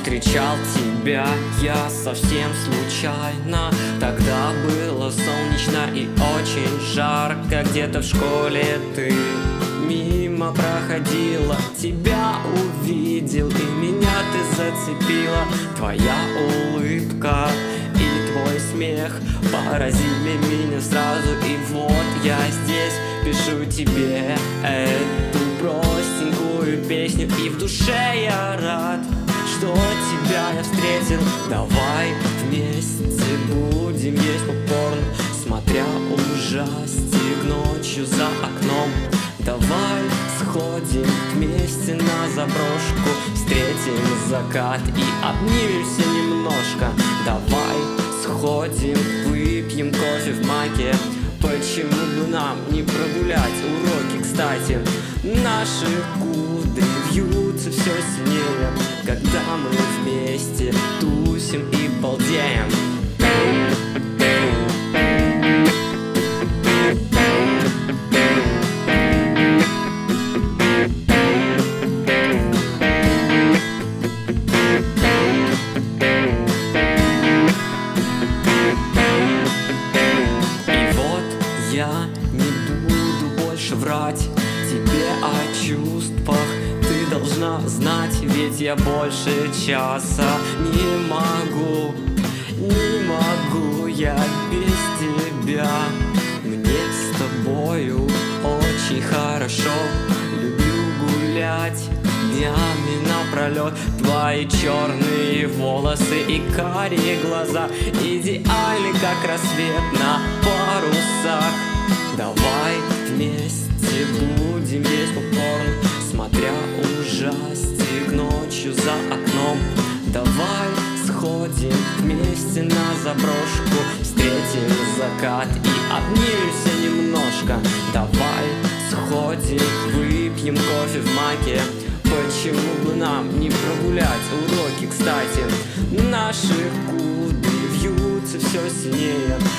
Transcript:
Встречал тебя я совсем случайно. Тогда было солнечно и очень жарко. Где-то в школе ты мимо проходила, тебя увидел, и меня ты зацепила. Твоя улыбка и твой смех поразили меня сразу. И вот я здесь пишу тебе эту простенькую песню. И в душе я рад, что тебя я встретил. Давай вместе будем есть попкорн, смотря ужастик ночью за окном. Давай сходим вместе на заброшку, встретим закат и обнимемся немножко. Давай сходим, выпьем кофе в маке. Почему бы нам не прогулять уроки, кстати? Наши кудри вьются все сильнее, когда мы вместе тусим и балдеем. Я не буду больше врать тебе о чувствах. Ты должна знать, ведь я больше часа не могу я без тебя. Мне с тобою очень хорошо, люблю гулять днями напролет. Твои черные волосы и карие глаза идеальны, как рассвет на парусах. Давай вместе будем есть попкорн, смотря ужастик ночью за окном. Давай сходим вместе на заброшку, встретим закат и обнимемся немножко. Давай сходим, выпьем кофе в маке. Почему бы нам не прогулять уроки, кстати? Наши кудри вьются все сильнее,